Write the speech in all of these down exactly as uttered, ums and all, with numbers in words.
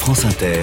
France Inter.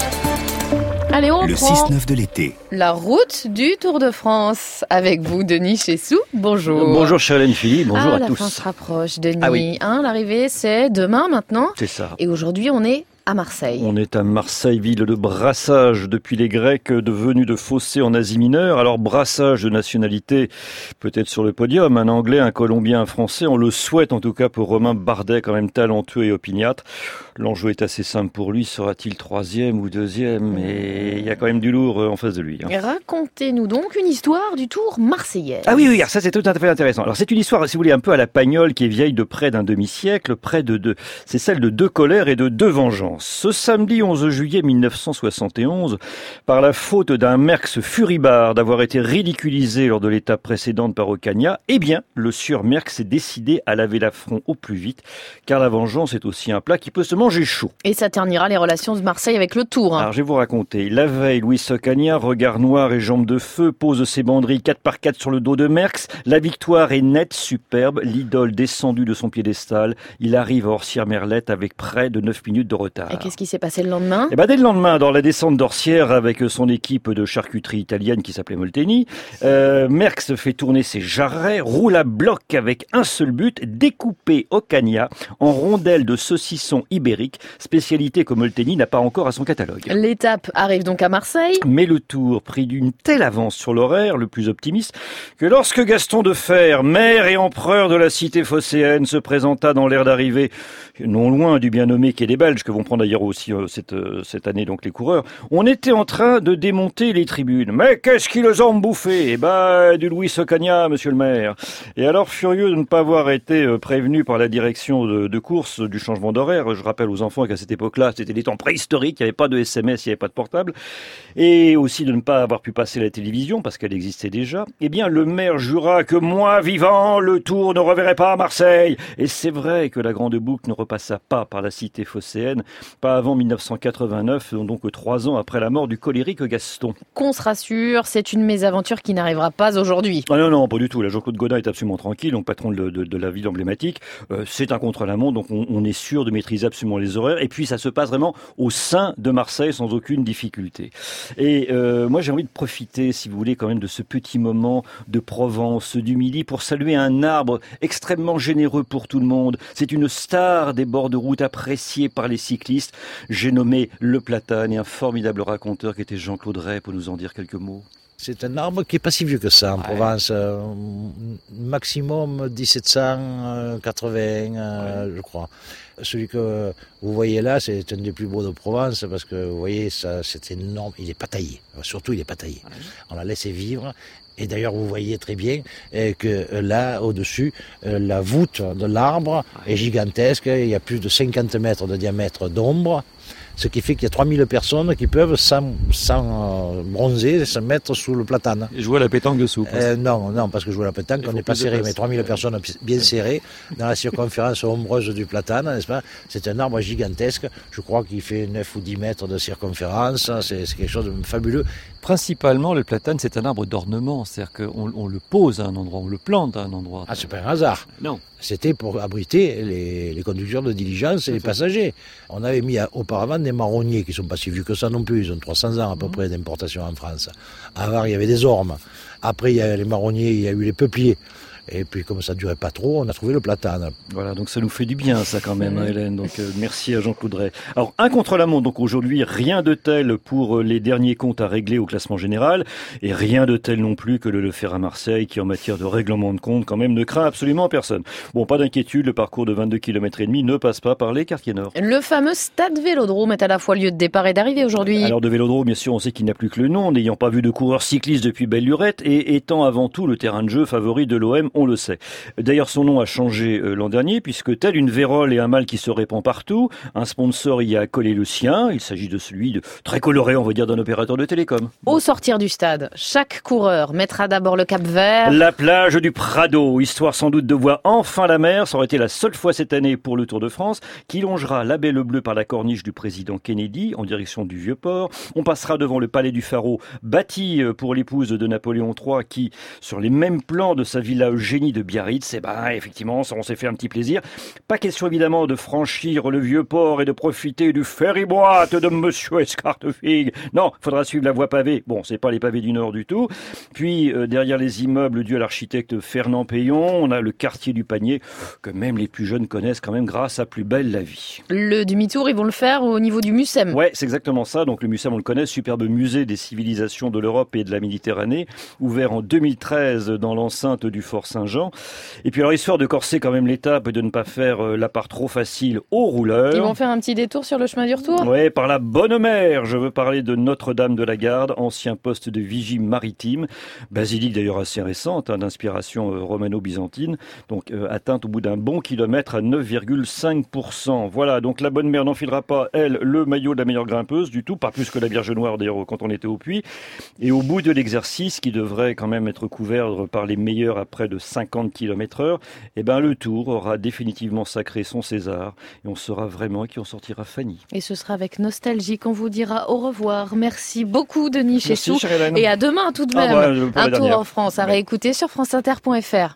Allez, on le prend six neuf de l'été. La route du Tour de France avec vous, Denis Chessou. Bonjour. Bonjour Charlène Philippe, bonjour ah, à la tous. fin se rapproche, Denis. Ah oui. Hein, l'arrivée, c'est demain maintenant. C'est ça. Et aujourd'hui, on est à Marseille. On est à Marseille, ville de brassage depuis les Grecs devenus de fossés en Asie mineure. Alors brassage de nationalité, peut-être sur le podium, un Anglais, un Colombien, un Français. On le souhaite en tout cas pour Romain Bardet, quand même talentueux et opiniâtre. L'enjeu est assez simple pour lui. Sera-t-il troisième ou deuxième? Et il y a quand même du lourd en face de lui. Hein. Racontez-nous donc une histoire du Tour marseillais. Ah oui, oui, ça c'est tout à fait intéressant. Alors c'est une histoire, si vous voulez, un peu à la Pagnol, qui est vieille de près d'un demi-siècle, près de deux. C'est celle de deux colères et de deux vengeances. Ce samedi onze juillet mille neuf cent soixante et onze, par la faute d'un Merckx furibard d'avoir été ridiculisé lors de l'étape précédente par Ocaña, eh bien, le sieur Merckx s'est décidé à laver l'affront au plus vite, car la vengeance est aussi un plat qui peut se manger chaud. Et ça ternira les relations de Marseille avec le Tour. Hein. Alors, je vais vous raconter. La veille, Luis Ocaña, regard noir et jambes de feu, pose ses banderilles quatre par quatre sur le dos de Merckx. La victoire est nette, superbe. L'idole descendue de son piédestal. Il arrive à Orsières-Merlette avec près de neuf minutes de retard. Et qu'est-ce qui s'est passé le lendemain? Eh ben, dès le lendemain, dans la descente d'Orsières, avec son équipe de charcuterie italienne qui s'appelait Molteni, euh, Merckx fait tourner ses jarrets, roule à bloc avec un seul but, découper Ocaña en rondelles de saucisson ibérique, spécialité que Molteni n'a pas encore à son catalogue. L'étape arrive donc à Marseille. Mais le Tour prit d'une telle avance sur l'horaire, le plus optimiste, que lorsque Gaston Defferre, maire et empereur de la cité phocéenne, se présenta dans l'aire d'arrivée, non loin du bien nommé Quai des Belges, que vont prendre d'ailleurs aussi euh, cette, euh, cette année donc les coureurs, on était en train de démonter les tribunes. Mais qu'est-ce qu'ils les ont bouffé? Eh ben, du Luis Ocaña, monsieur le maire. Et alors, furieux de ne pas avoir été euh, prévenu par la direction de, de course du changement d'horaire, je rappelle aux enfants qu'à cette époque-là, c'était des temps préhistoriques, il n'y avait pas de S M S, il n'y avait pas de portable, et aussi de ne pas avoir pu passer la télévision, parce qu'elle existait déjà, eh bien, le maire jura que moi, vivant, le Tour ne reverrait pas à Marseille. Et c'est vrai que la grande boucle ne repassa pas par la cité phocéenne, pas avant mille neuf cent quatre-vingt-neuf, donc trois ans après la mort du colérique Gaston. Qu'on se rassure, c'est une mésaventure qui n'arrivera pas aujourd'hui. Ah non, non, pas du tout. Là, Jean-Claude Godin est absolument tranquille, donc patron de, de, de la ville emblématique. Euh, c'est un contre-la-montre, donc on, on est sûr de maîtriser absolument les horaires. Et puis, ça se passe vraiment au sein de Marseille sans aucune difficulté. Et euh, moi, j'ai envie de profiter, si vous voulez, quand même de ce petit moment de Provence, du Midi, pour saluer un arbre extrêmement généreux pour tout le monde. C'est une star des bords de route appréciée par les cyclistes. J'ai nommé le platane et un formidable raconteur qui était Jean-Claude Ray pour nous en dire quelques mots. C'est un arbre qui n'est pas si vieux que ça en ouais. Provence, euh, maximum dix-sept cent quatre-vingts, euh, ouais. je crois. Celui que vous voyez là, c'est un des plus beaux de Provence parce que vous voyez, ça, c'est énorme. Il n'est pas taillé, surtout il n'est pas taillé. Ouais. On l'a laissé vivre. Et d'ailleurs, vous voyez très bien que là, au-dessus, la voûte de l'arbre est gigantesque. Il y a plus de cinquante mètres de diamètre d'ombre. Ce qui fait qu'il y a trois mille personnes qui peuvent, sans, sans bronzer, se mettre sous le platane. Et jouer à la pétanque dessous. Euh, non, non, parce que jouer à la pétanque, on n'est pas serré, mais trois mille personnes bien serrées dans la circonférence ombreuse du platane, n'est-ce pas? C'est un arbre gigantesque. Je crois qu'il fait neuf ou dix mètres de circonférence. C'est, c'est quelque chose de fabuleux. Principalement, le platane, c'est un arbre d'ornement. C'est-à-dire qu'on on le pose à un endroit, on le plante à un endroit. Ah, c'est pas un hasard. Non. C'était pour abriter les, les conducteurs de diligence et les passagers. On avait mis à, auparavant des marronniers qui ne sont pas si vieux que ça non plus. Ils ont trois cents ans à peu près d'importation en France. Avant, il y avait des ormes. Après, il y a les marronniers, il y a eu les peupliers. Et puis, comme ça ne durait pas trop, on a trouvé le platane. Voilà, donc ça nous fait du bien, ça, quand même, hein, Hélène. Donc, euh, merci à Jean-Claude Ray. Alors, un contre-la-montre, donc aujourd'hui, rien de tel pour les derniers comptes à régler au classement général. Et rien de tel non plus que le Le Fer à Marseille, qui, en matière de règlement de compte, quand même, ne craint absolument personne. Bon, pas d'inquiétude, le parcours de vingt-deux kilomètres et demi ne passe pas par les quartiers nord. Le fameux stade Vélodrome est à la fois lieu de départ et d'arrivée aujourd'hui. Alors, de Vélodrome, bien sûr, on sait qu'il n'a plus que le nom, n'ayant pas vu de coureurs cyclistes depuis belle lurette, et étant avant tout le terrain de jeu favori de l'O M, on le sait. D'ailleurs, son nom a changé euh, l'an dernier, puisque tel une vérole et un mal qui se répand partout, un sponsor y a collé le sien. Il s'agit de celui de très coloré, on va dire, d'un opérateur de télécom. Au sortir du stade, chaque coureur mettra d'abord le cap vert. La plage du Prado, histoire sans doute de voir enfin la mer. Ça aurait été la seule fois cette année pour le Tour de France, qui longera la Belle Bleue par la corniche du président Kennedy, en direction du Vieux-Port. On passera devant le palais du Pharaon, bâti pour l'épouse de Napoléon trois, qui, sur les mêmes plans de sa villa génie de Biarritz. Et ben, effectivement, on s'est fait un petit plaisir. Pas question évidemment de franchir le vieux port et de profiter du ferry-boat de Monsieur Escartefigue. Non, faudra suivre la voie pavée. Bon, c'est pas les pavés du Nord du tout. Puis, euh, derrière les immeubles dus à l'architecte Fernand Payon, on a le quartier du Panier, que même les plus jeunes connaissent quand même grâce à Plus belle la vie. Le demi-tour, ils vont le faire au niveau du Mucem. Ouais, c'est exactement ça. Donc le Mucem, on le connaît, superbe musée des civilisations de l'Europe et de la Méditerranée, ouvert en deux mille treize dans l'enceinte du Fort Saint-Jean. Et puis alors, histoire de corser quand même l'étape et de ne pas faire euh, la part trop facile aux rouleurs. Ils vont faire un petit détour sur le chemin du retour ? Ouais, par la bonne mer. Je veux parler de Notre-Dame de la Garde, ancien poste de vigie maritime. Basilique d'ailleurs assez récente, hein, d'inspiration euh, romano-byzantine. Donc euh, atteinte au bout d'un bon kilomètre à neuf virgule cinq pour cent. Voilà, donc la bonne mère n'enfilera pas, elle, le maillot de la meilleure grimpeuse du tout, pas plus que la Vierge Noire d'ailleurs quand on était au puits. Et au bout de l'exercice, qui devrait quand même être couvert par les meilleurs à près de cinquante kilomètres heure, eh ben le Tour aura définitivement sacré son César et on saura vraiment qui en sortira Fanny. Et ce sera avec nostalgie qu'on vous dira au revoir. Merci beaucoup Denis Chessou. Merci, Et à demain tout de même. Ah bah, un Tour en France à ouais. réécouter sur franceinter point fr.